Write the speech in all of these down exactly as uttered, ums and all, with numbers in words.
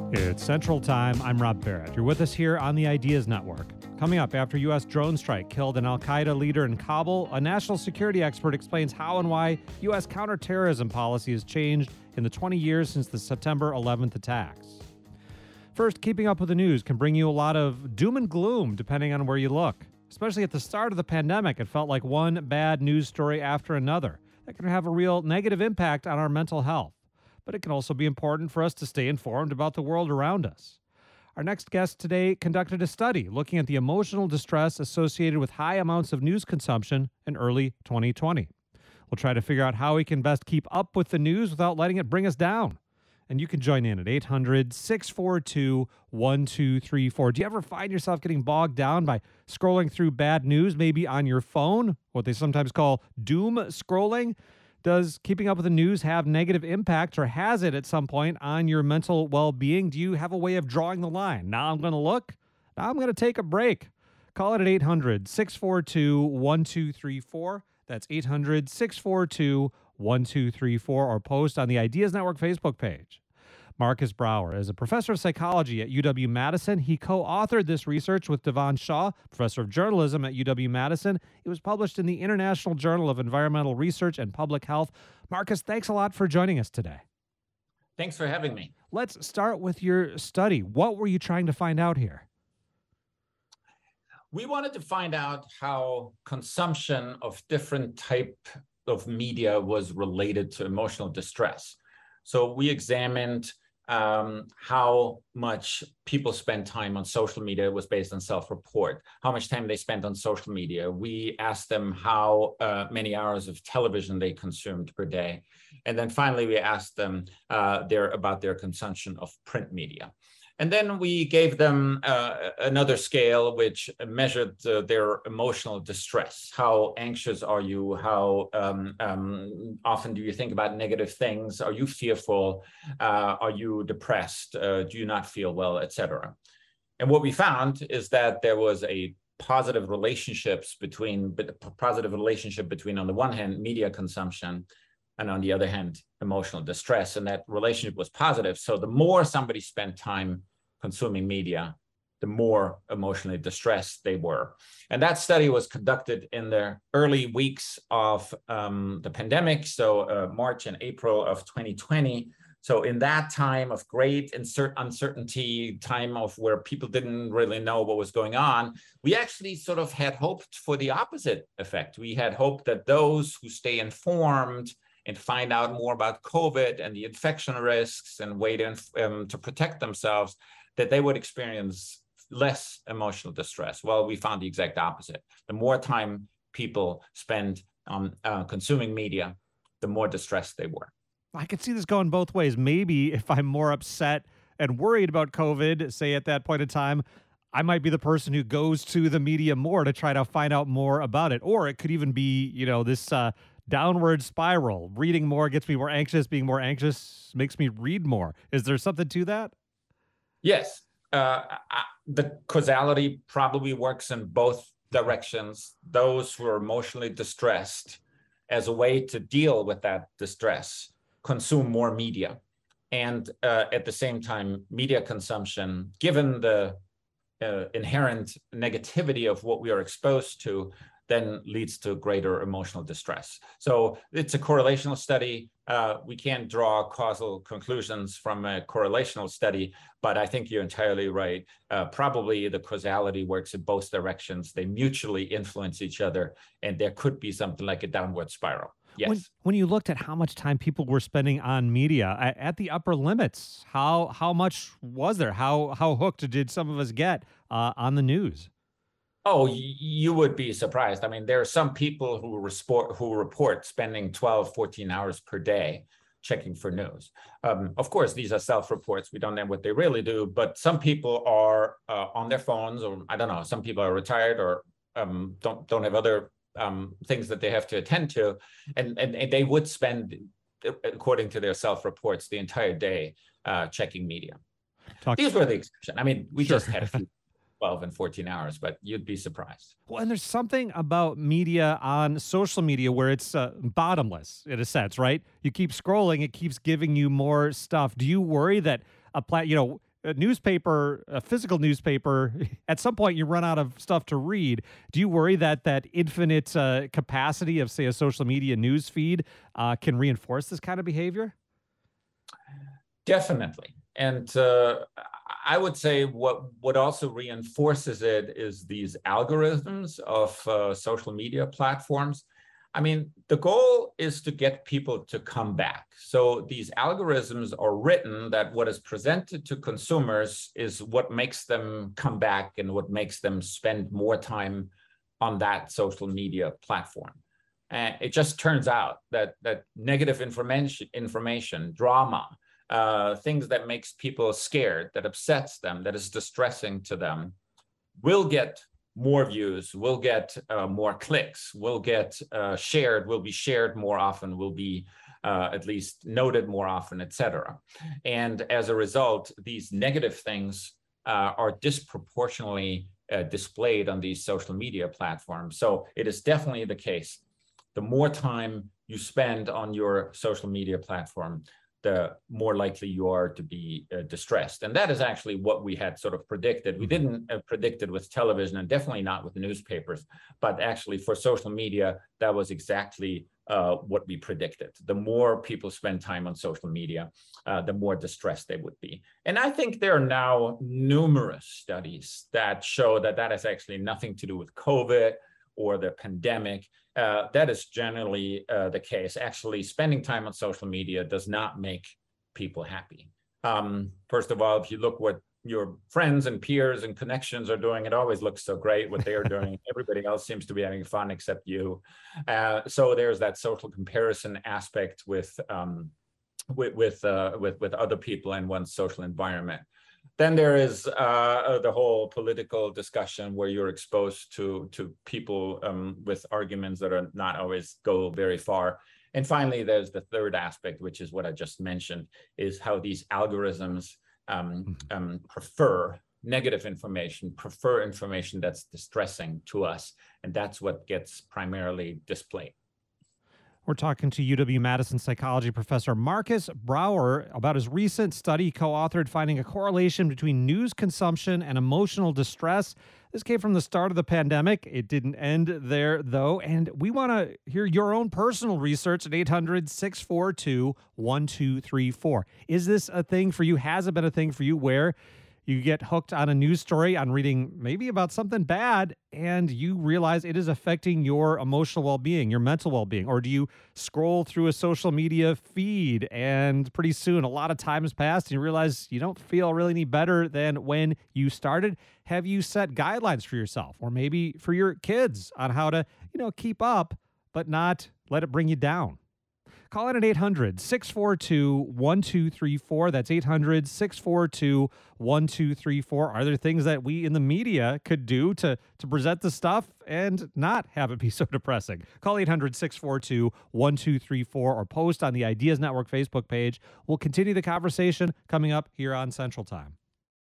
It's Central Time. I'm Rob Barrett. You're with us here on the Ideas Network. Coming up, after U S drone strike killed an al-Qaeda leader in Kabul, a national security expert explains how and why U S counterterrorism policy has changed in the twenty years since the September eleventh attacks. First, keeping up with the news can bring you a lot of doom and gloom depending on where you look. Especially at the start of the pandemic, it felt like one bad news story after another. That can have a real negative impact on our mental health. But it can also be important for us to stay informed about the world around us. Our next guest today conducted a study looking at the emotional distress associated with high amounts of news consumption in early twenty twenty. We'll try to figure out how we can best keep up with the news without letting it bring us down. And you can join in at eight hundred, six four two, one two three four. Do you ever find yourself getting bogged down by scrolling through bad news, maybe on your phone, what they sometimes call doom scrolling? Does keeping up with the news have negative impacts, or has it at some point on your mental well-being? Do you have a way of drawing the line? Now I'm going to look. Now I'm going to take a break. Call it at eight hundred, six four two, one two three four. That's eight hundred, six four two, one two three four, or post on the Ideas Network Facebook page. Marcus Brower is a professor of psychology at U W-Madison. He co-authored this research with Devon Shaw, professor of journalism at U W-Madison. It was published in the International Journal of Environmental Research and Public Health. Marcus, thanks a lot for joining us today. Thanks for having me. Let's start with your study. What were you trying to find out here? We wanted to find out how consumption of different type of media was related to emotional distress. So we examined Um, how much people spend time on social media. It was based on self-report, how much time they spent on social media. We asked them how uh, many hours of television they consumed per day. And then finally, we asked them uh, their, about their consumption of print media. And then we gave them uh, another scale which measured uh, their emotional distress. How anxious are you? How um, um, often do you think about negative things? Are you fearful? Uh, are you depressed? Uh, do you not feel well, et cetera? And what we found is that there was a positive relationships between, positive relationship between, on the one hand, media consumption, and on the other hand, emotional distress. And that relationship was positive. So the more somebody spent time consuming media, the more emotionally distressed they were. And that study was conducted in the early weeks of um, the pandemic, so uh, March and April of twenty twenty. So in that time of great insert uncertainty, time of where people didn't really know what was going on, we actually sort of had hoped for the opposite effect. We had hoped that those who stay informed and find out more about COVID and the infection risks and way to, um, to protect themselves, that they would experience less emotional distress. Well, we found the exact opposite. The more time people spend on uh, consuming media, the more distressed they were. I could see this going both ways. Maybe if I'm more upset and worried about COVID, say at that point in time, I might be the person who goes to the media more to try to find out more about it. Or it could even be, you know, this uh, downward spiral. Reading more gets me more anxious. Being more anxious makes me read more. Is there something to that? Yes. Uh, I, the causality probably works in both directions. Those who are emotionally distressed, as a way to deal with that distress, consume more media. And uh, at the same time, media consumption, given the uh, inherent negativity of what we are exposed to, then leads to greater emotional distress. So it's a correlational study. Uh, we can't draw causal conclusions from a correlational study, but I think you're entirely right. Uh, probably the causality works in both directions. They mutually influence each other, and there could be something like a downward spiral. Yes. When, when you looked at how much time people were spending on media at, at the upper limits, how how much was there? How how hooked did some of us get uh, on the news? Oh, you would be surprised. I mean, there are some people who report, who report spending twelve, fourteen hours per day checking for news. Um, of course, these are self-reports. We don't know what they really do, but some people are uh, on their phones, or I don't know, some people are retired or um, don't, don't have other um, things that they have to attend to. And, and, and they would spend, according to their self-reports, the entire day uh, checking media. Talk These were the exception. I mean, we sure. just had a few twelve and fourteen hours, but you'd be surprised. Well, and there's something about media on social media where it's uh, bottomless in a sense, right? You keep scrolling, it keeps giving you more stuff. Do you worry that a plat, you know, a newspaper, a physical newspaper, at some point you run out of stuff to read. Do you worry that that infinite uh, capacity of, say, a social media news feed uh, can reinforce this kind of behavior? Definitely. And uh, I would say what, what also reinforces it is these algorithms of uh, social media platforms. I mean, the goal is to get people to come back. So these algorithms are written that what is presented to consumers is what makes them come back and what makes them spend more time on that social media platform. And it just turns out that, that negative information, information, drama, uh, things that makes people scared, that upsets them, that is distressing to them, will get more views, will get uh, more clicks, will get uh, shared, will be shared more often, will be uh, at least noted more often, et cetera. And as a result, these negative things uh, are disproportionately uh, displayed on these social media platforms. So it is definitely the case. The more time you spend on your social media platform, the more likely you are to be uh, distressed. And that is actually what we had sort of predicted. We didn't uh, predict it with television and definitely not with newspapers, but actually for social media, that was exactly uh, what we predicted. The more people spend time on social media, uh, the more distressed they would be. And I think there are now numerous studies that show that that has actually nothing to do with COVID or the pandemic. Uh, that is generally uh, the case. Actually, spending time on social media does not make people happy. Um, first of all, if you look what your friends and peers and connections are doing, it always looks so great what they're doing. Everybody else seems to be having fun except you. Uh, so there's that social comparison aspect with um, with with, uh, with with other people in one's social environment. Then there is uh, the whole political discussion where you're exposed to, to people um, with arguments that are not always go very far. And finally, there's the third aspect, which is what I just mentioned, is how these algorithms um, um, prefer negative information, prefer information that's distressing to us. And that's what gets primarily displayed. We're talking to U W-Madison psychology professor Marcus Brauer about his recent study co-authored finding a correlation between news consumption and emotional distress. This came from the start of the pandemic. It didn't end there, though, and we want to hear your own personal research at eight hundred, six four two, one two three four. Is this a thing for you? Has it been a thing for you where you get hooked on a news story, on reading maybe about something bad, and you realize it is affecting your emotional well-being, your mental well-being? Or do you scroll through a social media feed and pretty soon a lot of time has passed and you realize you don't feel really any better than when you started? Have you set guidelines for yourself or maybe for your kids on how to, you know, keep up but not let it bring you down? Call in at eight hundred, six four two, one two three four. That's eight hundred, six four two, one two three four. Are there things that we in the media could do to, to present the stuff and not have it be so depressing? Call eight hundred, six four two, one two three four or post on the Ideas Network Facebook page. We'll continue the conversation coming up here on Central Time.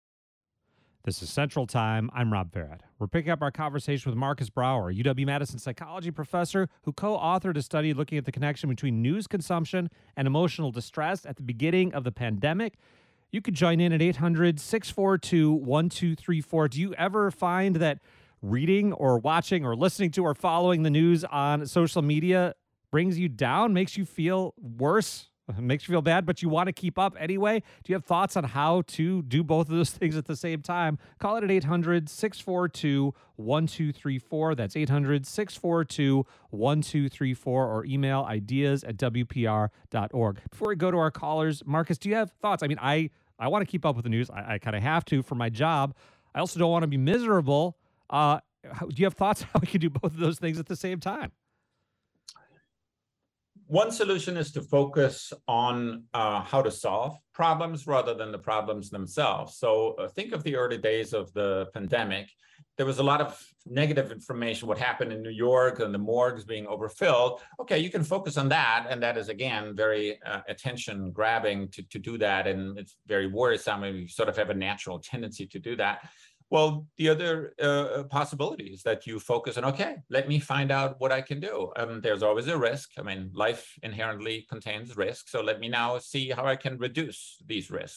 This is Central Time. I'm Rob Barrett. We're picking up our conversation with Marcus Brauer, U W-Madison psychology professor who co-authored a study looking at the connection between news consumption and emotional distress at the beginning of the pandemic. You could join in at eight hundred, six four two, one two three four. Do you ever find that reading or watching or listening to or following the news on social media brings you down, makes you feel worse? Makes you feel bad, but you want to keep up anyway? Do you have thoughts on how to do both of those things at the same time? Call it at eight hundred, six four two, one two three four. That's eight hundred, six four two, one two three four or email ideas at W P R dot org. Before we go to our callers, Marcus, do you have thoughts? I mean, I, I want to keep up with the news. I, I kind of have to for my job. I also don't want to be miserable. Uh, how, do you have thoughts how we can do both of those things at the same time? One solution is to focus on uh, how to solve problems rather than the problems themselves. So uh, think of the early days of the pandemic. There was a lot of negative information, what happened in New York and the morgues being overfilled. Okay, you can focus on that. And that is, again, very uh, attention grabbing to, to do that. And it's very worrisome. And you sort of have a natural tendency to do that. Well, the other uh, possibility is that you focus on, okay, let me find out what I can do. Um, there's always a risk. I mean, life inherently contains risk. So let me now see how I can reduce these risks.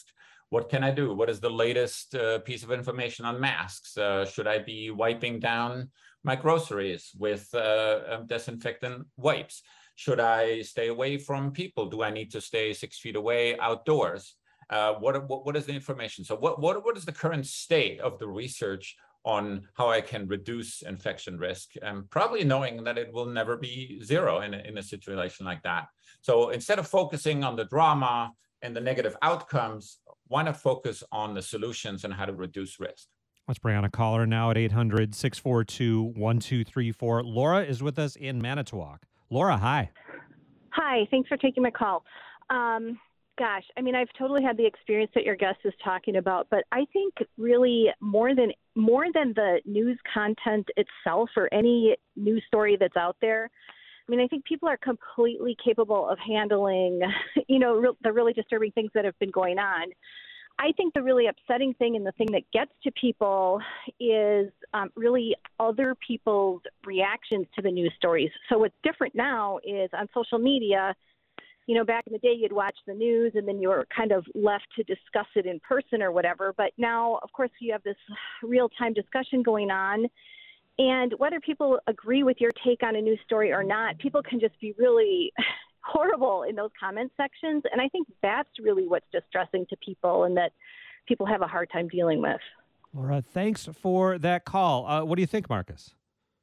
What can I do? What is the latest uh, piece of information on masks? Uh, should I be wiping down my groceries with uh, disinfectant wipes? Should I stay away from people? Do I need to stay six feet away outdoors? Uh, what, what, what is the information? So what, what, what is the current state of the research on how I can reduce infection risk? And probably knowing that it will never be zero in a, in a situation like that. So instead of focusing on the drama and the negative outcomes, why not focus on the solutions and how to reduce risk? Let's bring on a caller now at eight hundred, six four two, one two three four. Laura is with us in Manitowoc. Laura, hi. Hi, thanks for taking my call. Um, gosh, I mean, I've totally had the experience that your guest is talking about, but I think really more than more than the news content itself or any news story that's out there, I mean, I think people are completely capable of handling, you know, re- the really disturbing things that have been going on. I think the really upsetting thing and the thing that gets to people is um, really other people's reactions to the news stories. So what's different now is on social media, you know, back in the day, you'd watch the news and then you were kind of left to discuss it in person or whatever. But now, of course, you have this real-time discussion going on. And whether people agree with your take on a news story or not, people can just be really horrible in those comment sections. And I think that's really what's distressing to people and that people have a hard time dealing with. Laura, thanks for that call. Uh, what do you think, Marcus?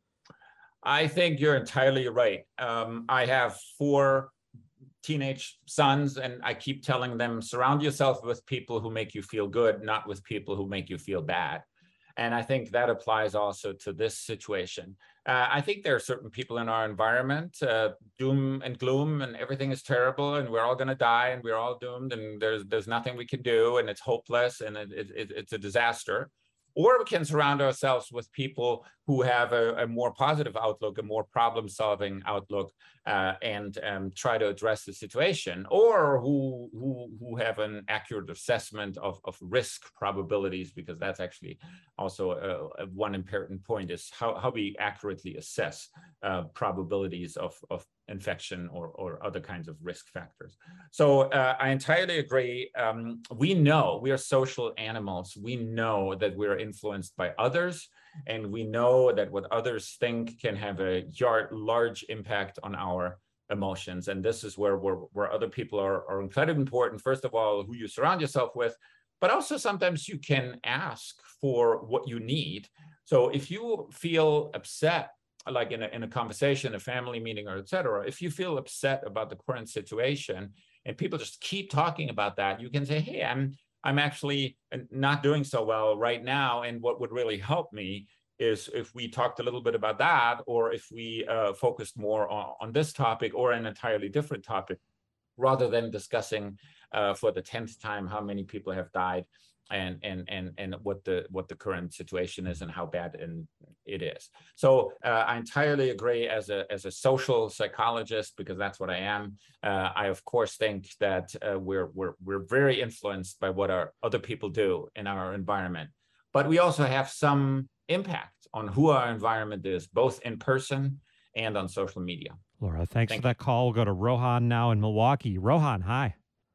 I think you're entirely right. Um, I have four teenage sons, and I keep telling them, surround yourself with people who make you feel good, not with people who make you feel bad. And I think that applies also to this situation. Uh, I think there are certain people in our environment, uh, doom and gloom, and everything is terrible, and we're all going to die, and we're all doomed, and there's there's nothing we can do, and it's hopeless, and it, it, it's a disaster. Or we can surround ourselves with people who have a, a more positive outlook, a more problem-solving outlook, uh, and um, try to address the situation, or who who who have an accurate assessment of, of risk probabilities, because that's actually also a, a one important point is how, how we accurately assess uh, probabilities of, of infection or, or other kinds of risk factors. So uh, I entirely agree. Um, we know we are social animals. We know that we're influenced by others, and we know that what others think can have a yard, large impact on our emotions. And this is where, where, where other people are, are incredibly important. First of all, who you surround yourself with, but also sometimes you can ask for what you need. So if you feel upset, like in a, in a conversation, a family meeting, or et cetera, if you feel upset about the current situation and people just keep talking about that, you can say, hey, I'm I'm actually not doing so well right now. And what would really help me is if we talked a little bit about that, or if we uh, focused more on, on this topic or an entirely different topic, rather than discussing uh, for the tenth time how many people have died and and and and what the what the current situation is and how bad and it is. So uh, I entirely agree as a as a social psychologist, because that's what I am. Uh, I of course think that uh, we're we're we're very influenced by what our other people do in our environment, but we also have some impact on who our environment is, both in person and on social media. Laura, thanks Thank for that call. We'll go to Rohan now in Milwaukee. Rohan, hi.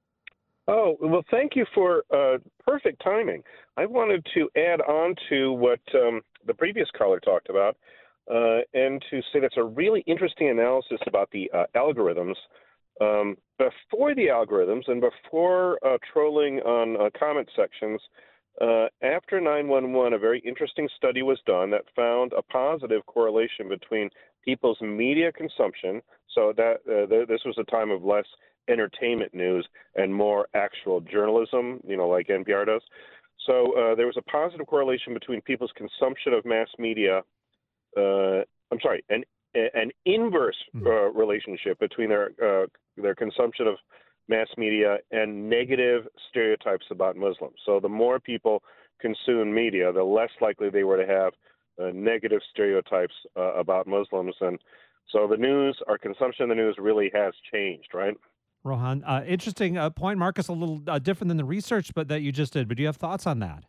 Oh, well, thank you for uh, perfect timing. I wanted to add on to what um, the previous caller talked about uh, and to say that's a really interesting analysis about the uh, algorithms. Um, before the algorithms and before uh, trolling on uh, comment sections, uh, after nine one one, a very interesting study was done that found a positive correlation between people's media consumption. So that uh, th- this was a time of less entertainment news and more actual journalism, you know, like N P R does. So uh, there was a positive correlation between people's consumption of mass media. Uh, I'm sorry, an an inverse uh, relationship between their uh, their consumption of mass media and negative stereotypes about Muslims. So the more people consume media, the less likely they were to have uh, negative stereotypes uh, about Muslims. And so the news, our consumption of the news really has changed, right? Rohan, uh, interesting uh, point, Marcus, a little uh, different than the research but that you just did, but do you have thoughts on that?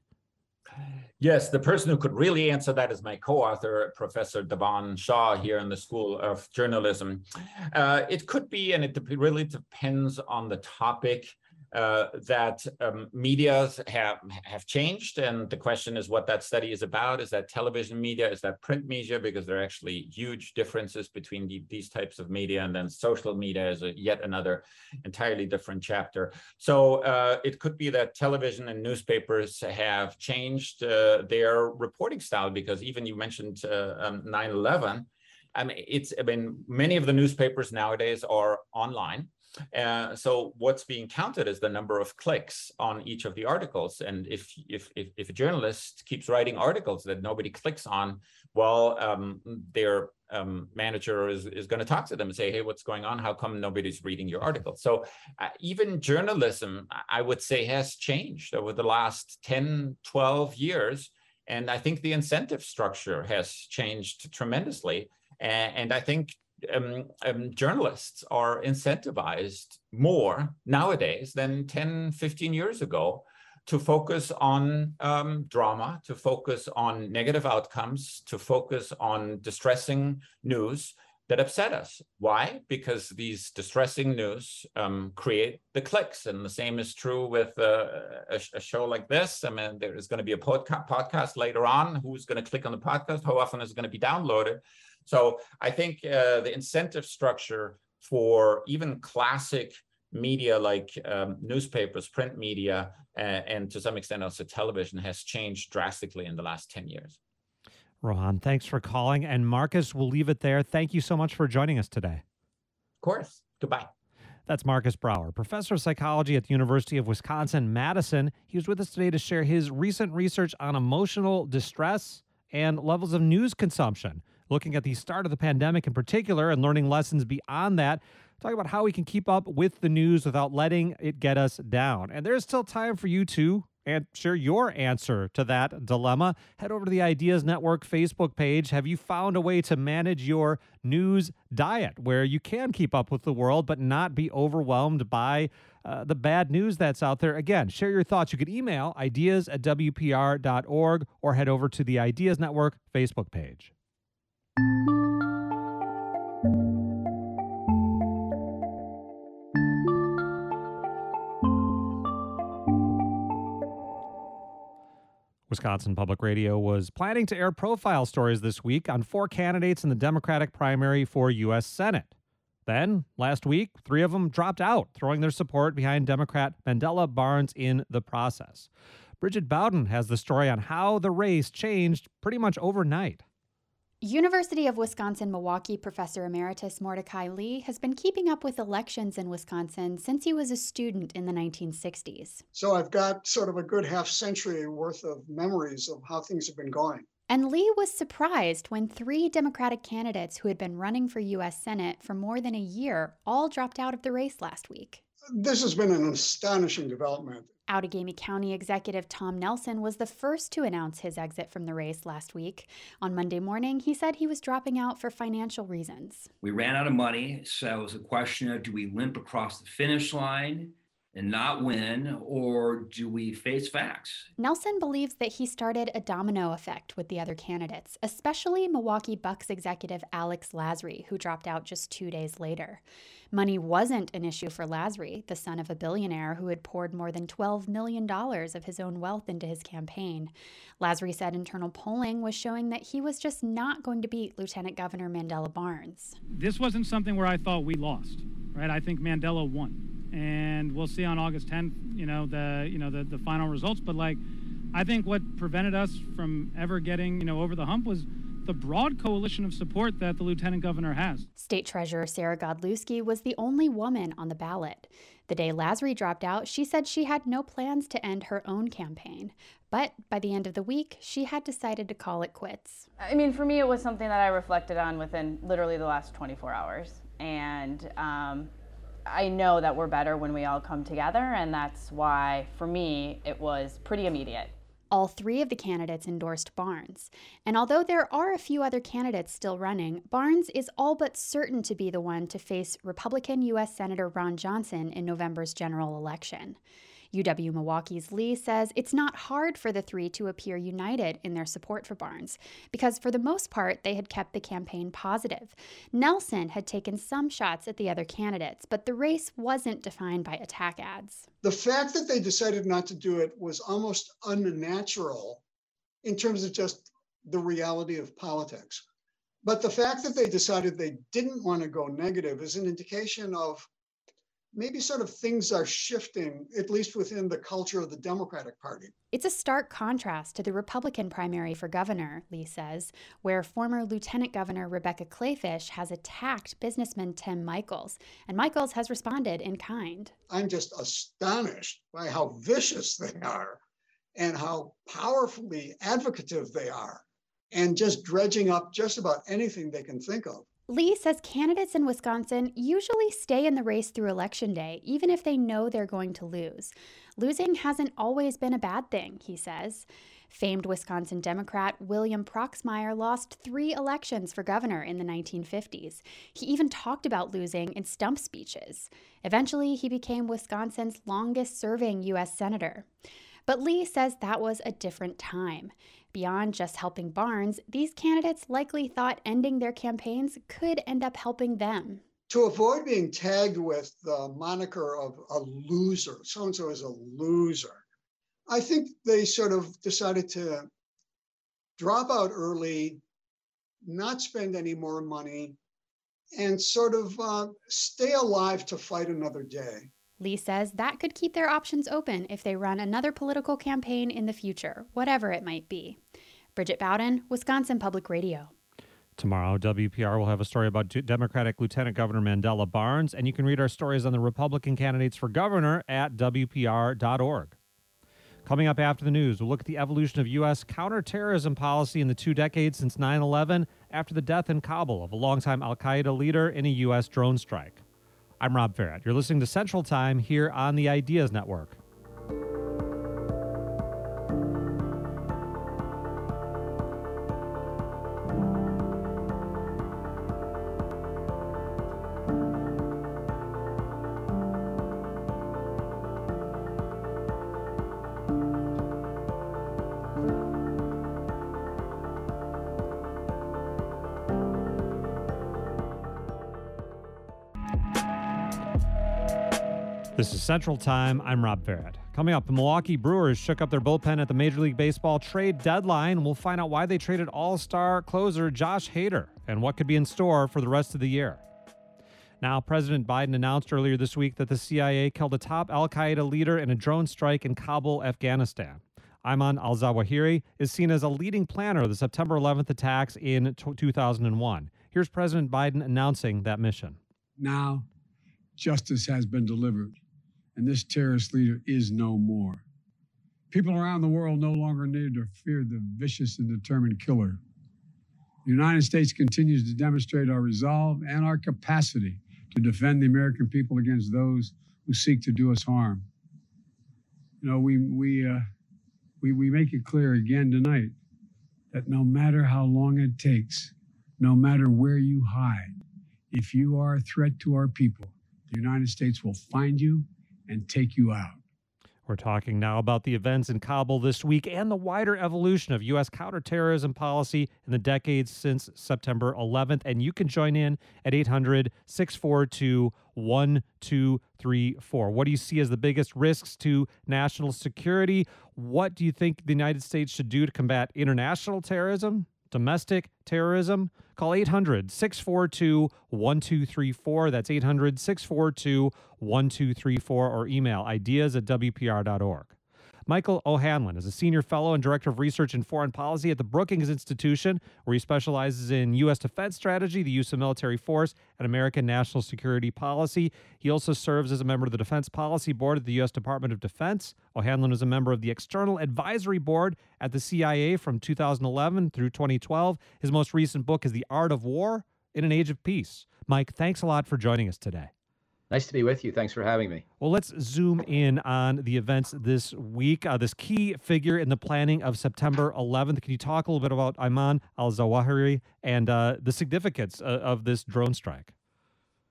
Yes, the person who could really answer that is my co-author, Professor Devan Shah, here in the School of Journalism. Uh, it could be, and it de- really depends on the topic. uh, that um, medias have, have changed. And the question is what that study is about. Is that television media? Is that print media? Because there are actually huge differences between the, these types of media. And then social media is a, yet another entirely different chapter. So uh, it could be that television and newspapers have changed uh, their reporting style, because even you mentioned uh, um, nine eleven. I mean, it's, I mean, many of the newspapers nowadays are online. Uh, so what's being counted is the number of clicks on each of the articles. And if if if, if a journalist keeps writing articles that nobody clicks on, well, um, their um, manager is, is going to talk to them and say, hey, what's going on? How come nobody's reading your article? So uh, even journalism, I would say, has changed over the last ten, twelve years. And I think the incentive structure has changed tremendously. And, and I think Um, um, journalists are incentivized more nowadays than ten, fifteen years ago to focus on um, drama, to focus on negative outcomes, to focus on distressing news that upset us. Why? Because these distressing news um, create the clicks. And the same is true with uh, a, a show like this. I mean, there is going to be a podca- podcast later on. Who's going to click on the podcast? How often is it going to be downloaded? So I think uh, the incentive structure for even classic media like um, newspapers, print media, uh, and to some extent also television has changed drastically in the last ten years. Rohan, thanks for calling. And Marcus, we'll leave it there. Thank you so much for joining us today. Of course. Goodbye. That's Marcus Brower, professor of psychology at the University of Wisconsin-Madison. He was with us today to share his recent research on emotional distress and levels of news consumption, looking at the start of the pandemic in particular and learning lessons beyond that. Talk about how we can keep up with the news without letting it get us down. And there's still time for you to and share your answer to that dilemma. Head over to the Ideas Network Facebook page. Have you found a way to manage your news diet where you can keep up with the world but not be overwhelmed by uh, the bad news that's out there? Again, share your thoughts. You can email ideas at w p r dot org or head over to the Ideas Network Facebook page. Wisconsin Public Radio was planning to air profile stories this week on four candidates in the Democratic primary for U S Senate. Then, last week, three of them dropped out, throwing their support behind Democrat Mandela Barnes in the process. Bridget Bowden has the story on how the race changed pretty much overnight. University of Wisconsin-Milwaukee professor emeritus Mordecai Lee has been keeping up with elections in Wisconsin since he was a student in the nineteen sixties. So I've got sort of a good half century worth of memories of how things have been going. And Lee was surprised when three Democratic candidates who had been running for U S Senate for more than a year all dropped out of the race last week. This has been an astonishing development. Outagamie County Executive Tom Nelson was the first to announce his exit from the race last week. On Monday morning, he said he was dropping out for financial reasons. We ran out of money, so it was a question of, do we limp across the finish line and not win, or do we face facts? Nelson believes that he started a domino effect with the other candidates, especially Milwaukee Bucks executive Alex Lasry, who dropped out just two days later. Money wasn't an issue for Lasry, the son of a billionaire who had poured more than twelve million dollars of his own wealth into his campaign. Lasry said internal polling was showing that he was just not going to beat Lieutenant Governor Mandela Barnes. This wasn't something where I thought we lost, right? I think Mandela won. And we'll see on August tenth, you know, the you know the, the final results. But like, I think what prevented us from ever getting, you know, over the hump was the broad coalition of support that the lieutenant governor has. State Treasurer Sarah Godlewski was the only woman on the ballot. The day Lasry dropped out, she said she had no plans to end her own campaign. But by the end of the week, she had decided to call it quits. I mean, for me, it was something that I reflected on within literally the last twenty-four hours. And um, I know that we're better when we all come together, and that's why, for me, it was pretty immediate. All three of the candidates endorsed Barnes. And although there are a few other candidates still running, Barnes is all but certain to be the one to face Republican U S Senator Ron Johnson in November's general election. U W-Milwaukee's Lee says it's not hard for the three to appear united in their support for Barnes, because for the most part, they had kept the campaign positive. Nelson had taken some shots at the other candidates, but the race wasn't defined by attack ads. The fact that they decided not to do it was almost unnatural in terms of just the reality of politics. But the fact that they decided they didn't want to go negative is an indication of maybe sort of things are shifting, at least within the culture of the Democratic Party. It's a stark contrast to the Republican primary for governor, Lee says, where former Lieutenant Governor Rebecca Kleefisch has attacked businessman Tim Michels, and Michels has responded in kind. I'm just astonished by how vicious they are and how powerfully advocative they are, and just dredging up just about anything they can think of. Lee says candidates in Wisconsin usually stay in the race through Election Day, even if they know they're going to lose. Losing hasn't always been a bad thing, he says. Famed Wisconsin Democrat William Proxmire lost three elections for governor in the nineteen fifties. He even talked about losing in stump speeches. Eventually, he became Wisconsin's longest-serving U S senator. But Lee says that was a different time. Beyond just helping Barnes, these candidates likely thought ending their campaigns could end up helping them. To avoid being tagged with the moniker of a loser, so-and-so is a loser, I think they sort of decided to drop out early, not spend any more money, and sort of uh, stay alive to fight another day. Lee says that could keep their options open if they run another political campaign in the future, whatever it might be. Bridget Bowden, Wisconsin Public Radio. Tomorrow, W P R will have a story about Democratic Lieutenant Governor Mandela Barnes, and you can read our stories on the Republican candidates for governor at W P R dot org. Coming up after the news, we'll look at the evolution of U S counterterrorism policy in the two decades since nine eleven, after the death in Kabul of a longtime al-Qaeda leader in a U S drone strike. I'm Rob Farrett. You're listening to Central Time here on the Ideas Network. This is Central Time. I'm Rob Farrett. Coming up, the Milwaukee Brewers shook up their bullpen at the Major League Baseball trade deadline. We'll find out why they traded all-star closer Josh Hader and what could be in store for the rest of the year. Now, President Biden announced earlier this week that the C I A killed a top al-Qaeda leader in a drone strike in Kabul, Afghanistan. Ayman al-Zawahiri is seen as a leading planner of the September eleventh attacks in two thousand one. Here's President Biden announcing that mission. Now, justice has been delivered, and this terrorist leader is no more. People around the world no longer need to fear the vicious and determined killer. The United States continues to demonstrate our resolve and our capacity to defend the American people against those who seek to do us harm. You know, we we uh, we we make it clear again tonight that no matter how long it takes, no matter where you hide, if you are a threat to our people, the United States will find you and take you out. We're talking now about the events in Kabul this week and the wider evolution of U S counterterrorism policy in the decades since September eleventh. And you can join in at eight hundred, six four two, one two three four. What do you see as the biggest risks to national security? What do you think the United States should do to combat international terrorism, domestic terrorism? Call eight hundred, six four two, one two three four. That's eight hundred, six four two, one two three four, or email ideas at W P R dot org. Michael O'Hanlon is a senior fellow and director of research and foreign policy at the Brookings Institution, where he specializes in U S defense strategy, the use of military force, and American national security policy. He also serves as a member of the Defense Policy Board at the U S Department of Defense. O'Hanlon is a member of the External Advisory Board at the C I A from two thousand eleven through twenty twelve. His most recent book is The Art of War in an Age of Peace. Mike, thanks a lot for joining us today. Nice to be with you. Thanks for having me. Well, let's zoom in on the events this week. Uh, this key figure in the planning of September eleventh. Can you talk a little bit about Ayman al-Zawahiri and uh, the significance uh, of this drone strike?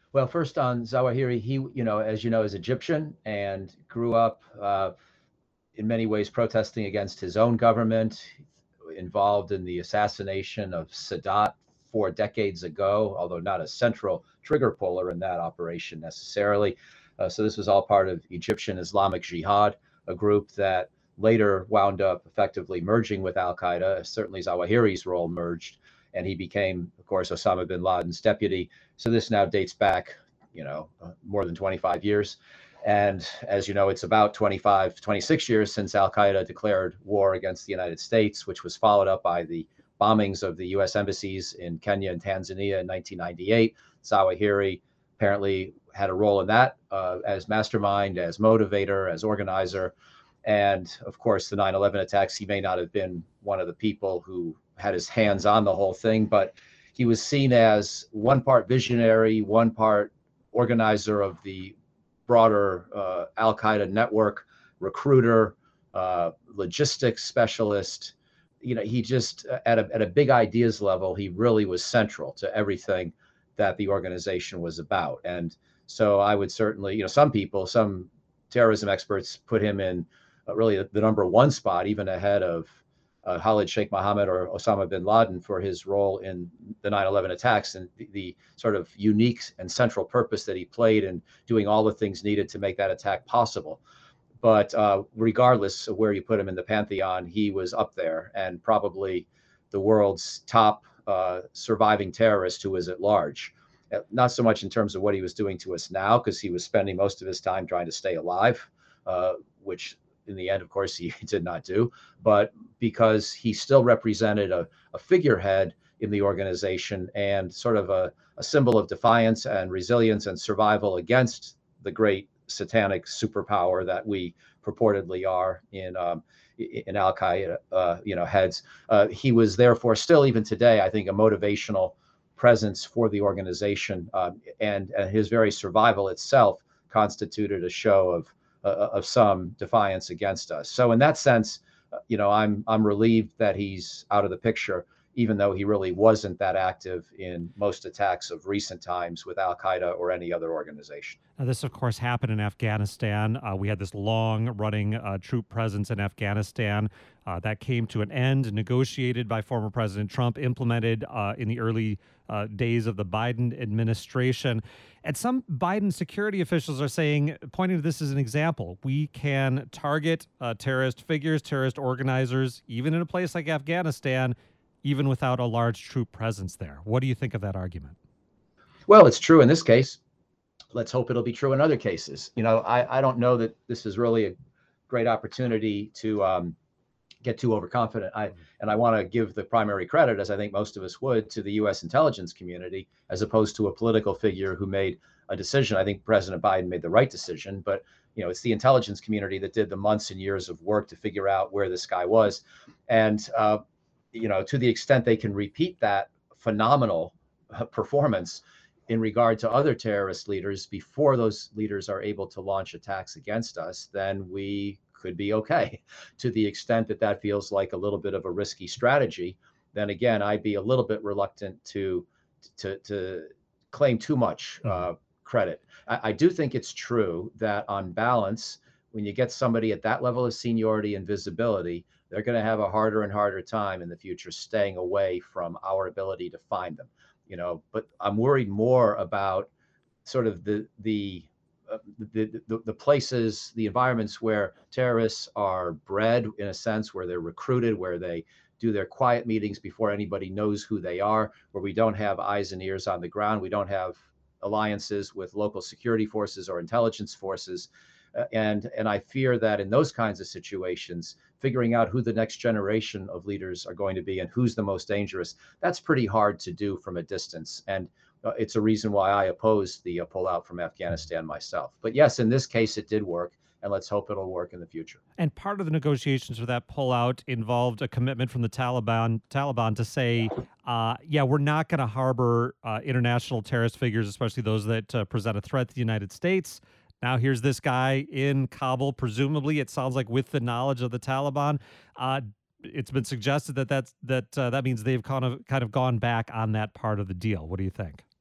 Well, first on Zawahiri, he, you know, as you know, is Egyptian and grew up uh, in many ways protesting against his own government, involved in the assassination of Sadat four decades ago, although not a central trigger puller in that operation necessarily. Uh, so this was all part of Egyptian Islamic Jihad, a group that later wound up effectively merging with al-Qaeda. Certainly Zawahiri's role merged, and he became, of course, Osama bin Laden's deputy. So this now dates back, you know, uh, more than twenty-five years. And as you know, it's about twenty-five, twenty-six years since al-Qaeda declared war against the United States, which was followed up by the bombings of the U S embassies in Kenya and Tanzania in nineteen ninety-eight. Zawahiri apparently had a role in that uh, as mastermind, as motivator, as organizer. And of course, the nine eleven attacks, he may not have been one of the people who had his hands on the whole thing, but he was seen as one part visionary, one part organizer of the broader uh, al-Qaeda network, recruiter, uh, logistics specialist. You know, he just, at a, at a big ideas level, he really was central to everything that the organization was about. And so I would certainly, you know, some people, some terrorism experts put him in uh, really the, the number one spot, even ahead of uh, Khalid Sheikh Mohammed or Osama bin Laden for his role in the nine eleven attacks and the, the sort of unique and central purpose that he played in doing all the things needed to make that attack possible. But uh, regardless of where you put him in the pantheon, he was up there and probably the world's top uh, surviving terrorist who is at large. Uh, not so much in terms of what he was doing to us now, because he was spending most of his time trying to stay alive, uh, which in the end, of course, he did not do, but because he still represented a, a figurehead in the organization and sort of a, a symbol of defiance and resilience and survival against the great satanic superpower that we purportedly are in um, in al-Qaeda, uh, you know, heads. Uh, he was therefore still, even today, I think, a motivational presence for the organization, um, and, and his very survival itself constituted a show of uh, of some defiance against us. So in that sense, uh, you know, I'm I'm relieved that he's out of the picture, even though he really wasn't that active in most attacks of recent times with al-Qaeda or any other organization. Now, this, of course, happened in Afghanistan. Uh, we had this long-running uh, troop presence in Afghanistan. Uh, that came to an end, negotiated by former President Trump, implemented uh, in the early uh, days of the Biden administration. And some Biden security officials are saying, pointing to this as an example, we can target uh, terrorist figures, terrorist organizers, even in a place like Afghanistan, even without a large troop presence there. What do you think of that argument? Well, it's true in this case. Let's hope it'll be true in other cases. You know, I, I don't know that this is really a great opportunity to um, get too overconfident. I and I want to give the primary credit, as I think most of us would, to the U S intelligence community, as opposed to a political figure who made a decision. I think President Biden made the right decision, but you know, it's the intelligence community that did the months and years of work to figure out where this guy was, and uh, you know, to the extent they can repeat that phenomenal uh, performance in regard to other terrorist leaders before those leaders are able to launch attacks against us, then we could be okay. To the extent that that feels like a little bit of a risky strategy, then again, I'd be a little bit reluctant to to, to claim too much uh, credit. I, I do think it's true that on balance, when you get somebody at that level of seniority and visibility, they're going to have a harder and harder time in the future staying away from our ability to find them. You know, but I'm worried more about sort of the the, uh, the the the places, the environments where terrorists are bred, in a sense, where they're recruited, where they do their quiet meetings before anybody knows who they are, where we don't have eyes and ears on the ground, we don't have alliances with local security forces or intelligence forces. Uh, and and I fear that in those kinds of situations, figuring out who the next generation of leaders are going to be and who's the most dangerous, that's pretty hard to do from a distance. And uh, it's a reason why I oppose the uh, pullout from Afghanistan myself. But yes, in this case, it did work. And let's hope it'll work in the future. And part of the negotiations for that pullout involved a commitment from the Taliban Taliban to say, uh, yeah, we're not going to harbor uh, international terrorist figures, especially those that uh, present a threat to the United States. Now here's this guy in Kabul, presumably, it sounds like with the knowledge of the Taliban. Uh, it's been suggested that that's, that uh, that means they've kind of kind of gone back on that part of the deal. What do you think?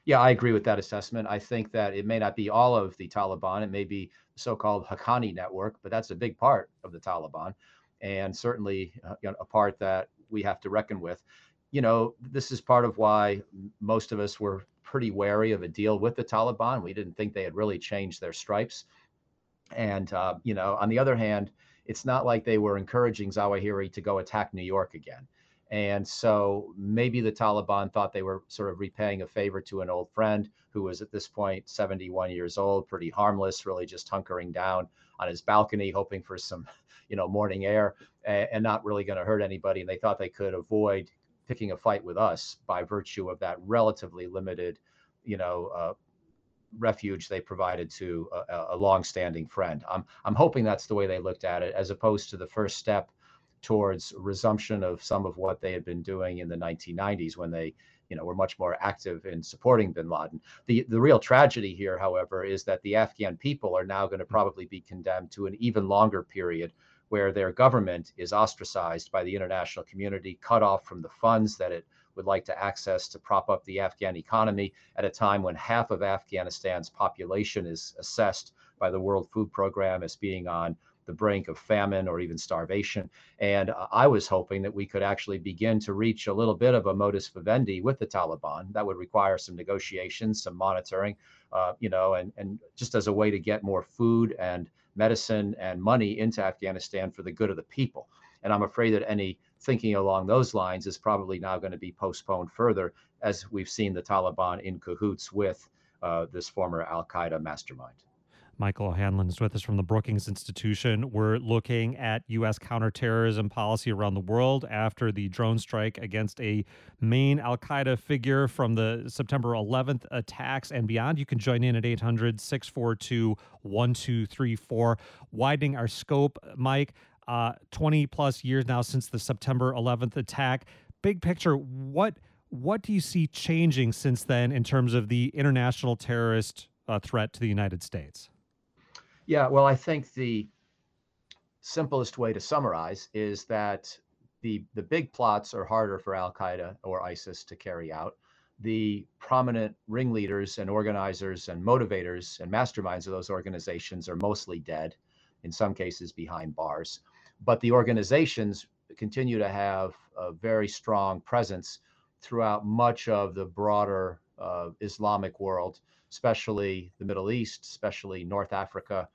Yeah, I agree with that assessment. I think that it may not be all of the Taliban. It may be the so-called Haqqani network, but that's a big part of the Taliban, and certainly uh, you know, a part that we have to reckon with. You know, this is part of why most of us were pretty wary of a deal with the Taliban. We didn't think they had really changed their stripes. And, uh, you know, on the other hand, it's not like they were encouraging Zawahiri to go attack New York again. And so maybe the Taliban thought they were sort of repaying a favor to an old friend who was at this point seventy-one years old, pretty harmless, really just hunkering down on his balcony, hoping for some, you know, morning air and, and not really going to hurt anybody. And they thought they could avoid picking a fight with us by virtue of that relatively limited, you know, uh, refuge they provided to a, a longstanding friend. I'm I'm hoping that's the way they looked at it, as opposed to the first step towards resumption of some of what they had been doing in the nineteen nineties when they, you know, were much more active in supporting bin Laden. The the real tragedy here, however, is that the Afghan people are now going to probably be condemned to an even longer period where their government is ostracized by the international community, cut off from the funds that it would like to access to prop up the Afghan economy at a time when half of Afghanistan's population is assessed by the World Food Program as being on the brink of famine or even starvation. And I was hoping that we could actually begin to reach a little bit of a modus vivendi with the Taliban. That would require some negotiations, some monitoring, uh, you know, and, and just as a way to get more food and medicine and money into Afghanistan for the good of the people. And I'm afraid that any thinking along those lines is probably now going to be postponed further, as we've seen the Taliban in cahoots with uh, this former al-Qaeda mastermind. Michael O'Hanlon is with us from the Brookings Institution. We're looking at U S counterterrorism policy around the world after the drone strike against a main al-Qaeda figure from the September eleventh attacks and beyond. You can join in at eight hundred, six four two, one two three four. Widening our scope, Mike, uh, twenty plus years now since the September eleventh attack. Big picture, what what do you see changing since then in terms of the international terrorist uh, threat to the United States? Yeah, well, I think the simplest way to summarize is that the the big plots are harder for al-Qaeda or ISIS to carry out. The prominent ringleaders and organizers and motivators and masterminds of those organizations are mostly dead, in some cases behind bars. But the organizations continue to have a very strong presence throughout much of the broader uh, Islamic world, especially the Middle East, especially North Africa,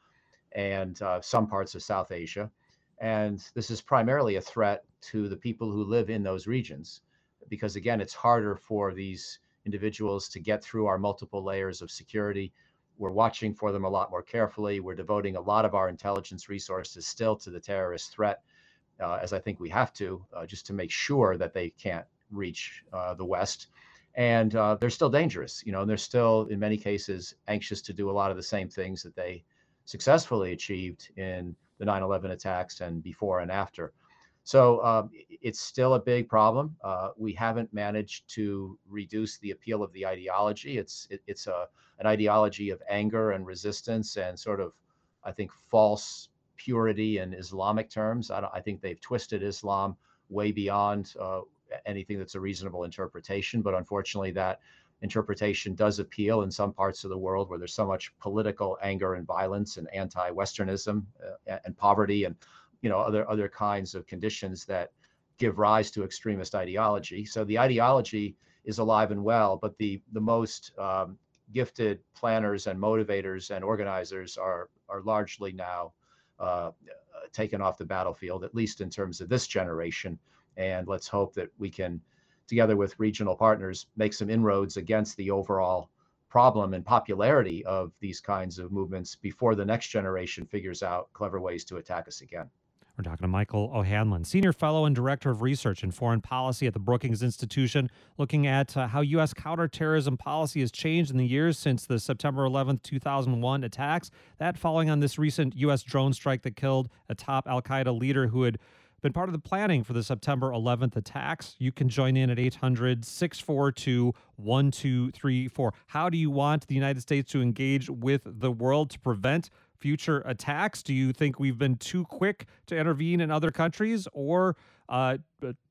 and uh, some parts of South Asia. And this is primarily a threat to the people who live in those regions, because again, it's harder for these individuals to get through our multiple layers of security. We're watching for them a lot more carefully. We're devoting a lot of our intelligence resources still to the terrorist threat, uh, as I think we have to, uh, just to make sure that they can't reach uh, the West. And uh, they're still dangerous, you know, and they're still, in many cases, anxious to do a lot of the same things that they successfully achieved in the nine eleven attacks and before and after. So uh, it's still a big problem. Uh, we haven't managed to reduce the appeal of the ideology. It's it, it's a an ideology of anger and resistance and sort of, I think, false purity in Islamic terms. I, don't, I think they've twisted Islam way beyond uh, anything that's a reasonable interpretation. But unfortunately, that interpretation does appeal in some parts of the world where there's so much political anger and violence and anti-Westernism uh, and poverty and, you know, other other kinds of conditions that give rise to extremist ideology. So the ideology is alive and well, but the the most um, gifted planners and motivators and organizers are are largely now uh, taken off the battlefield, at least in terms of this generation. And let's hope that we can, together with regional partners, make some inroads against the overall problem and popularity of these kinds of movements before the next generation figures out clever ways to attack us again. We're talking to Michael O'Hanlon, Senior Fellow and Director of Research and Foreign Policy at the Brookings Institution, looking at uh, how U S counterterrorism policy has changed in the years since the September eleventh, two thousand one attacks. That following on this recent U S drone strike that killed a top al-Qaeda leader who had been part of the planning for the September eleventh attacks. You can join in at eight hundred, six four two, one two three four. How do you want the United States to engage with the world to prevent future attacks? Do you think we've been too quick to intervene in other countries, or uh,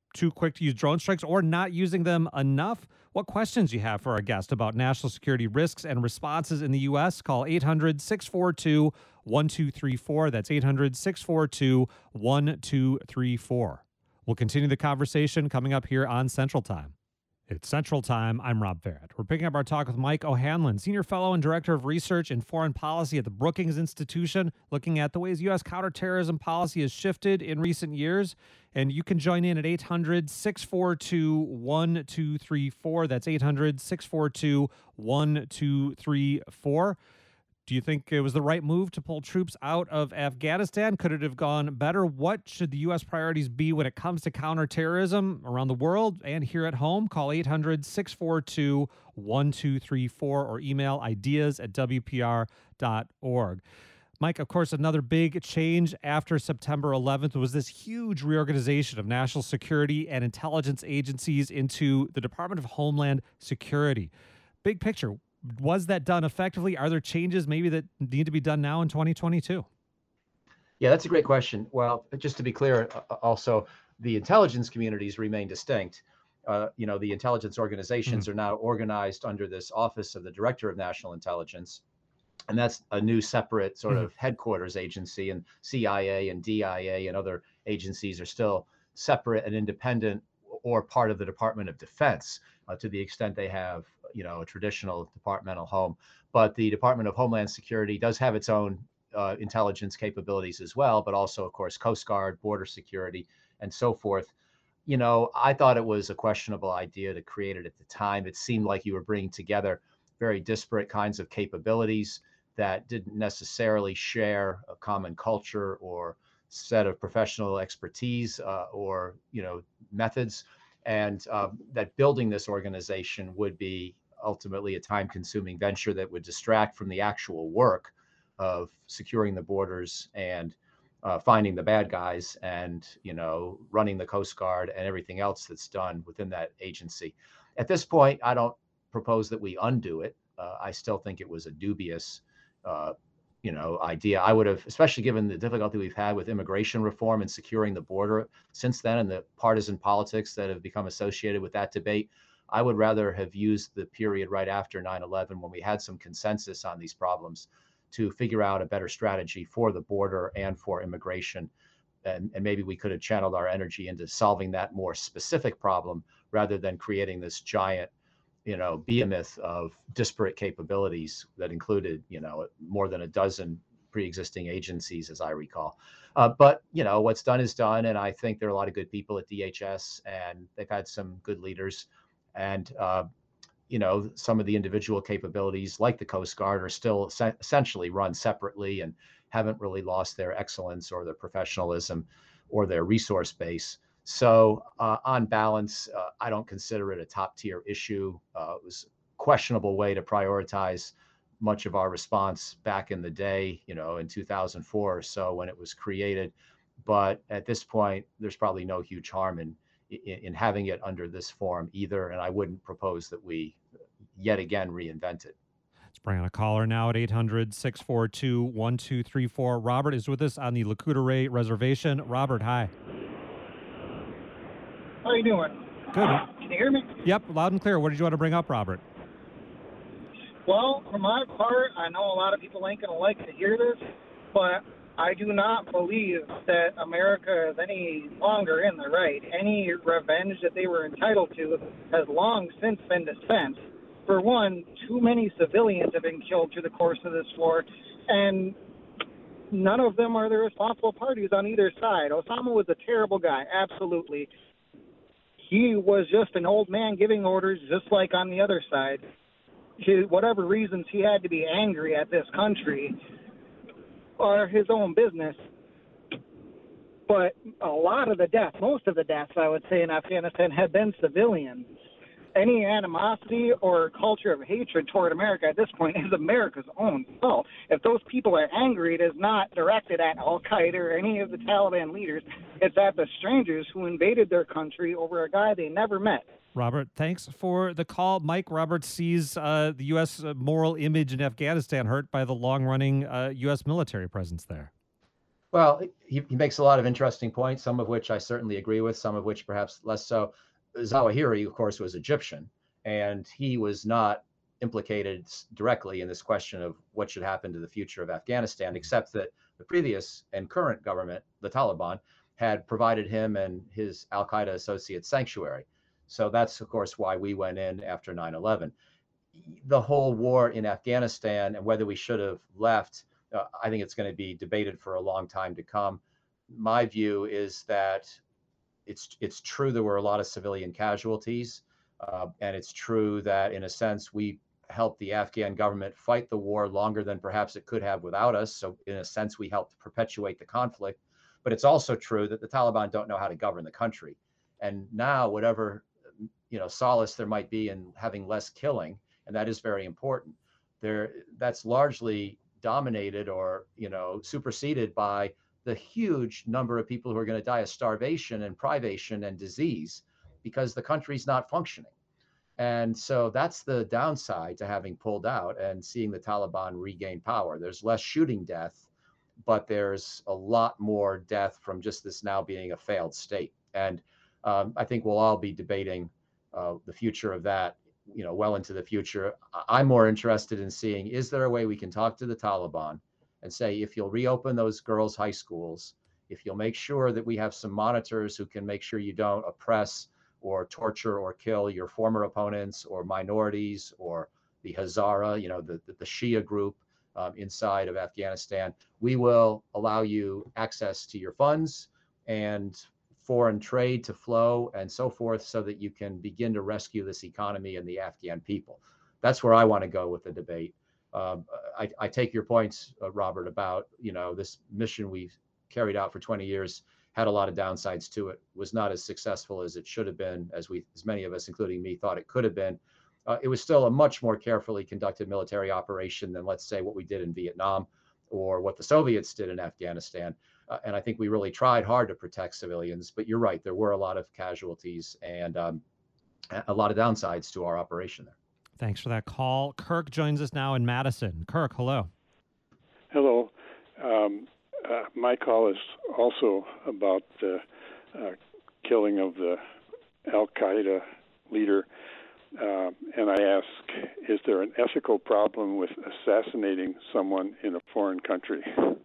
too quick to use drone strikes or not using them enough? What questions you have for our guest about national security risks and responses in the U S? Call eight hundred, six four two, one two three four. That's eight hundred, six four two, one two three four. We'll continue the conversation coming up here on Central Time. It's Central Time. I'm Rob Barrett. We're picking up our talk with Mike O'Hanlon, Senior Fellow and Director of Research and Foreign Policy at the Brookings Institution, looking at the ways U S counterterrorism policy has shifted in recent years. And you can join in at eight hundred, six four two, one two three four. That's eight hundred, six four two, one two three four. Do you think it was the right move to pull troops out of Afghanistan? Could it have gone better? What should the U S priorities be when it comes to counterterrorism around the world and here at home? Call eight hundred, six four two, one two three four or email ideas at w p r dot org. Mike, of course, another big change after September eleventh was this huge reorganization of national security and intelligence agencies into the Department of Homeland Security. Big picture. Was that done effectively? Are there changes maybe that need to be done now in twenty twenty-two? Yeah, that's a great question. Well, just to be clear, also, the intelligence communities remain distinct. Uh, you know, the intelligence organizations mm-hmm. are now organized under this Office of the Director of National Intelligence. And that's a new separate sort mm-hmm. of headquarters agency, and C I A and D I A and other agencies are still separate and independent or part of the Department of Defense uh, to the extent they have, you know, a traditional departmental home. But the Department of Homeland Security does have its own uh, intelligence capabilities as well, but also, of course, Coast Guard, border security, and so forth. You know, I thought it was a questionable idea to create it at the time. It seemed like you were bringing together very disparate kinds of capabilities that didn't necessarily share a common culture or set of professional expertise uh, or, you know, methods. And uh, that building this organization would be ultimately a time-consuming venture that would distract from the actual work of securing the borders and uh, finding the bad guys and, you know, running the Coast Guard and everything else that's done within that agency. At this point, I don't propose that we undo it. Uh, I still think it was a dubious, uh, you know, idea. I would have, especially given the difficulty we've had with immigration reform and securing the border since then and the partisan politics that have become associated with that debate, I would rather have used the period right after nine eleven when we had some consensus on these problems to figure out a better strategy for the border and for immigration. And, and maybe we could have channeled our energy into solving that more specific problem rather than creating this giant, you know, behemoth of disparate capabilities that included, you know, more than a dozen pre-existing agencies, as I recall. Uh, but, you know, what's done is done. And I think there are a lot of good people at D H S and they've had some good leaders. And, uh, you know, some of the individual capabilities like the Coast Guard are still se- essentially run separately and haven't really lost their excellence or their professionalism or their resource base. So uh, on balance, uh, I don't consider it a top tier issue. Uh, it was a questionable way to prioritize much of our response back in the day, you know, in two thousand four or so when it was created. But at this point, there's probably no huge harm in, in, in having it under this form either. And I wouldn't propose that we yet again reinvent it. Let's bring on a caller now at eight hundred, six four two, one two three four. Robert is with us on the Lakota Ray Reservation. Robert, hi. How are you doing? Good. Can you hear me? Yep, loud and clear. What did you want to bring up, Robert? Well, for my part, I know a lot of people ain't going to like to hear this, but I do not believe that America is any longer in the right. Any revenge that they were entitled to has long since been dispensed. For one, too many civilians have been killed through the course of this war, and none of them are the responsible parties on either side. Osama was a terrible guy, absolutely. He was just an old man giving orders, just like on the other side. His, whatever reasons he had to be angry at this country are his own business. But a lot of the deaths, most of the deaths, I would say, in Afghanistan have been civilians. Any animosity or culture of hatred toward America at this point is America's own fault. If those people are angry, it is not directed at Al-Qaeda or any of the Taliban leaders. It's at the strangers who invaded their country over a guy they never met. Robert, thanks for the call. Mike, Robert sees uh, the U S moral image in Afghanistan hurt by the long-running uh, U S military presence there. Well, he, he makes a lot of interesting points, some of which I certainly agree with, some of which perhaps less so. Zawahiri, of course, was Egyptian, and he was not implicated directly in this question of what should happen to the future of Afghanistan, except that the previous and current government, the Taliban, had provided him and his al-Qaeda associates sanctuary. So that's, of course, why we went in after nine eleven. The whole war in Afghanistan and whether we should have left, uh, I think it's going to be debated for a long time to come. My view is that it's it's true there were a lot of civilian casualties, uh, and it's true that in a sense we helped the Afghan government fight the war longer than perhaps it could have without us. So in a sense, we helped perpetuate the conflict. But it's also true that the Taliban don't know how to govern the country. And now whatever, you know, solace there might be in having less killing, and that is very important, there that's largely dominated or, you know, superseded by the huge number of people who are going to die of starvation and privation and disease because the country's not functioning. And so that's the downside to having pulled out and seeing the Taliban regain power. There's less shooting death, but there's a lot more death from just this now being a failed state. And um, I think we'll all be debating uh, the future of that, you know, well into the future. I'm more interested in seeing, is there a way we can talk to the Taliban and say, if you'll reopen those girls' high schools, if you'll make sure that we have some monitors who can make sure you don't oppress or torture or kill your former opponents or minorities or the Hazara, you know, the, the, the Shia group um, inside of Afghanistan, we will allow you access to your funds and foreign trade to flow and so forth so that you can begin to rescue this economy and the Afghan people. That's where I want to go with the debate. Um, I, I take your points, uh, Robert, about, you know, this mission we carried out for twenty years had a lot of downsides to it, was not as successful as it should have been, as we, as many of us, including me, thought it could have been. Uh, it was still a much more carefully conducted military operation than, let's say, what we did in Vietnam or what the Soviets did in Afghanistan. Uh, and I think we really tried hard to protect civilians. But you're right, there were a lot of casualties and um, a lot of downsides to our operation there. Thanks for that call. Kirk joins us now in Madison. Kirk, hello. Hello. Um, uh, my call is also about the uh, killing of the al-Qaeda leader. Uh, and I ask, is there an ethical problem with assassinating someone in a foreign country?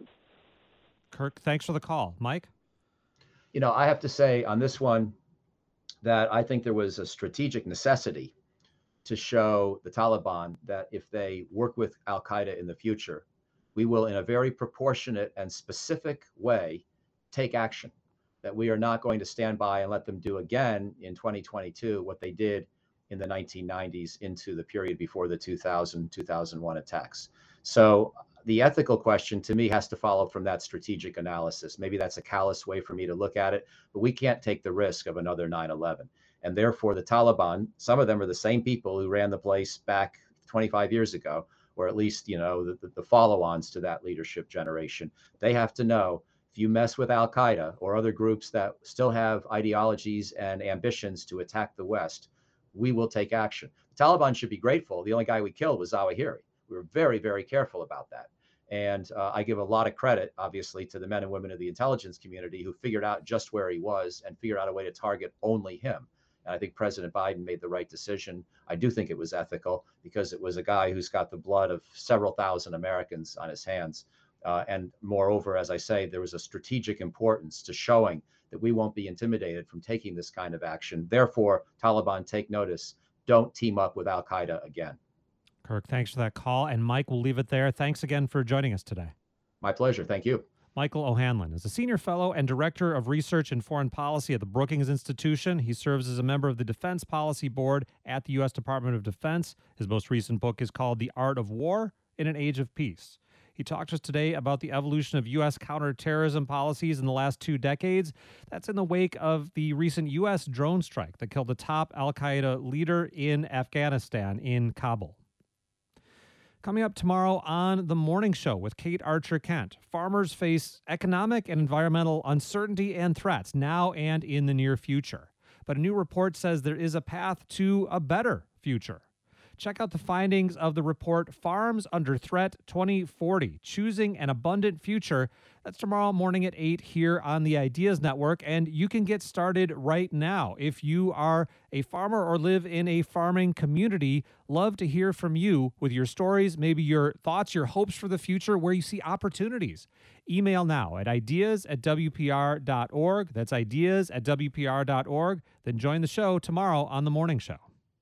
Kirk, thanks for the call. Mike? You know, I have to say on this one that I think there was a strategic necessity to show the Taliban that if they work with al-Qaeda in the future, we will in a very proportionate and specific way take action, that we are not going to stand by and let them do again in twenty twenty-two what they did in the nineteen nineties into the period before the two thousand, two thousand one attacks. So the ethical question to me has to follow from that strategic analysis. Maybe that's a callous way for me to look at it, but we can't take the risk of another nine eleven. And therefore the Taliban, some of them are the same people who ran the place back twenty-five years ago, or at least, you know, the, the follow-ons to that leadership generation. They have to know if you mess with al-Qaeda or other groups that still have ideologies and ambitions to attack the West, we will take action. The Taliban should be grateful. The only guy we killed was Zawahiri. We were very, very careful about that. And uh, I give a lot of credit, obviously, to the men and women of the intelligence community who figured out just where he was and figured out a way to target only him. And I think President Biden made the right decision. I do think it was ethical because it was a guy who's got the blood of several thousand Americans on his hands. Uh, and moreover, as I say, there was a strategic importance to showing that we won't be intimidated from taking this kind of action. Therefore, Taliban, take notice. Don't team up with al-Qaeda again. Kirk, thanks for that call. And Mike, we'll leave it there. Thanks again for joining us today. My pleasure. Thank you. Michael O'Hanlon is a senior fellow and director of research and foreign policy at the Brookings Institution. He serves as a member of the Defense Policy Board at the U S Department of Defense. His most recent book is called The Art of War in an Age of Peace. He talked to us today about the evolution of U S counterterrorism policies in the last two decades. That's in the wake of the recent U S drone strike that killed the top al-Qaeda leader in Afghanistan in Kabul. Coming up tomorrow on The Morning Show with Kate Archer-Kent, farmers face economic and environmental uncertainty and threats now and in the near future. But a new report says there is a path to a better future. Check out the findings of the report Farms Under Threat twenty forty, Choosing an Abundant Future. That's tomorrow morning at eight here on the Ideas Network, and you can get started right now. If you are a farmer or live in a farming community, love to hear from you with your stories, maybe your thoughts, your hopes for the future, where you see opportunities. Email now at ideas at W P R dot org. That's ideas at W P R dot org. Then join the show tomorrow on The Morning Show.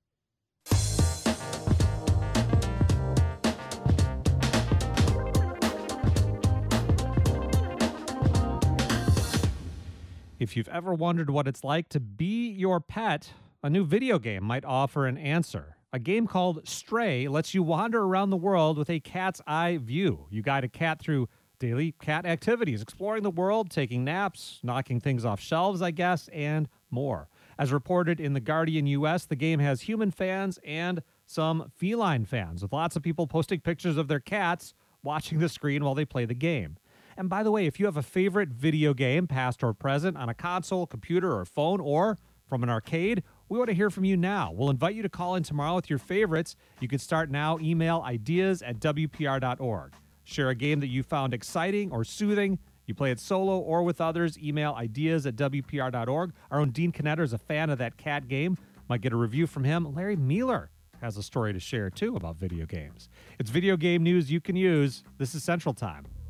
If you've ever wondered what it's like to be your pet, a new video game might offer an answer. A game called Stray lets you wander around the world with a cat's eye view. You guide a cat through daily cat activities, exploring the world, taking naps, knocking things off shelves, I guess, and more. As reported in The Guardian U S, the game has human fans and some feline fans, with lots of people posting pictures of their cats watching the screen while they play the game. And by the way, if you have a favorite video game, past or present, on a console, computer, or phone, or from an arcade, we want to hear from you now. We'll invite you to call in tomorrow with your favorites. You can start now. Email ideas at W P R dot org. Share a game that you found exciting or soothing. You play it solo or with others. Email ideas at W P R dot org. Our own Dean Knetter is a fan of that cat game. Might get a review from him. Larry Mueller has a story to share, too, about video games. It's video game news you can use. This is Central Time.